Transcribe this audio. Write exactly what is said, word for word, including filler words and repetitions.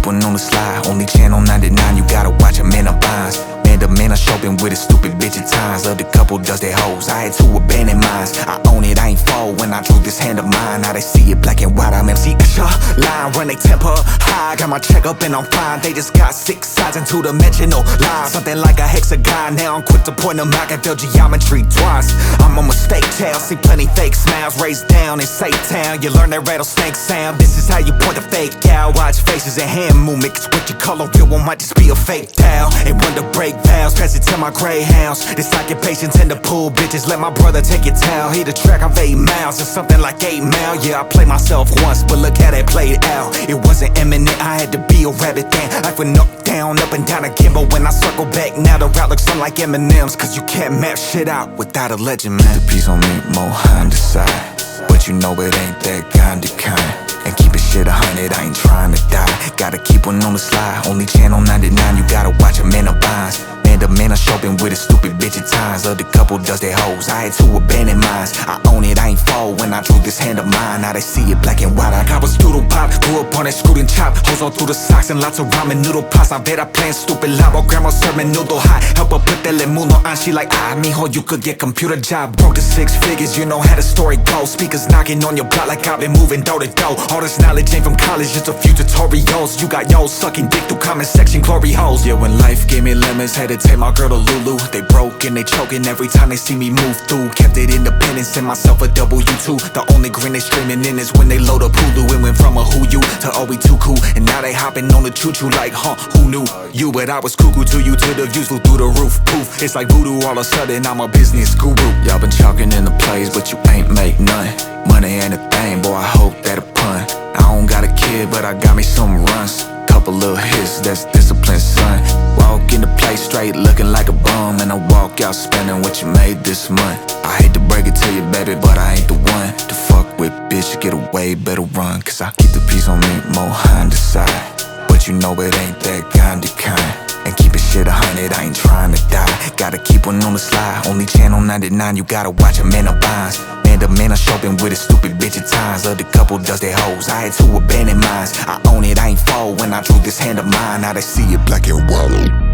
one on the slide. Only channel ninety-nine, you gotta watch them in the binds. Man, the man I shopping with his stupid bitch at times. Other couple does their hoes, I had two abandoned mines. I own it, I ain't fall when I drew this hand of mine. Now they see it black and white, I'm M C Escher. Line run they temper high, got my check up and I'm fine. They just got six sides and two dimensional lines. Something like a hexagon, now I'm quick to point them out. Can feel geometry twice. I'm a mistake child, see plenty fake smiles. Raised down in Satan, you learn that rattlesnake sound. This is how you point the fake out. Watch faces and hand movement, cause what you call a real one might just be a fake towel. And run to break vows, pass it to my greyhounds. This occupation tend to pull bitches, let my brother take your towel. He the track of eight miles, it's something like eight mile. Yeah, I played myself once, but look how that played out. It wasn't imminent, I had to be a rabbit then. Life went up, down, up and down again. But when I circle back, now the route looks something like Eminem's. Cause you can't map shit out without a legend, man. The piece on me, more Honda side, but you know it ain't that kind of kind. And keep it shit a hundred, I ain't trying to die. Gotta keep one on the slide, only channel ninety-nine, you gotta watch them in the binds. Man, the man I shopping with his stupid bitch at times. Other couple does their hoes, I had two abandoned mines. I own it, I ain't fall when I drew this hand of mine. Now they see it black and white, I got was doodle pop. Grew up on that screwed and chop, hoes all through the socks and lots of ramen noodle pots. I bet I playing stupid labo, grandma serving noodle hot. Help her put that limuno on, she like, ah, mijo, you could get computer job. Broke to six figures, you know how the story goes. Speakers knocking on your block like I've been moving door to door. All this knowledge ain't from college, just a few tutorials. You got yours sucking dick through comment section glory holes. Yeah, when life gave me lemons, had to take my girl to Lulu. They broke and they choking every time they see me move through. Kept it independent, sent myself a W two. The only green they streaming in is when they load up Hulu. And went from a who you to oh we too cool. And now they hopping on the choo-choo like, huh, who knew? You, but I was cuckoo to you till the views flew through the roof. Poof, it's like voodoo, all of a sudden I'm a business guru. Y'all been chalking in the plays, but you ain't make none. Money ain't a thing, boy, I hope that a pun. I don't got a kid, but I got me some runs. Couple little hits, that's discipline, son. Walk in the place straight looking like a bum, and I walk out spending what you made this month. I hate to break it to you, baby, but I ain't the one to fuck with, bitch, you get a way better run. Cause I keep the peace on me, more Honda side, but you know it ain't that kind of kind. And keep it shit a hundred, I ain't trying to die. Gotta keep one on the slide, only channel ninety-nine, you gotta watch them in the binds. Man, the man I shopping with his stupid bitch at times. Other couple does their hoes, I had two abandoned mines. I own it, I ain't fall when I drew this hand of mine. Now they see it black and white.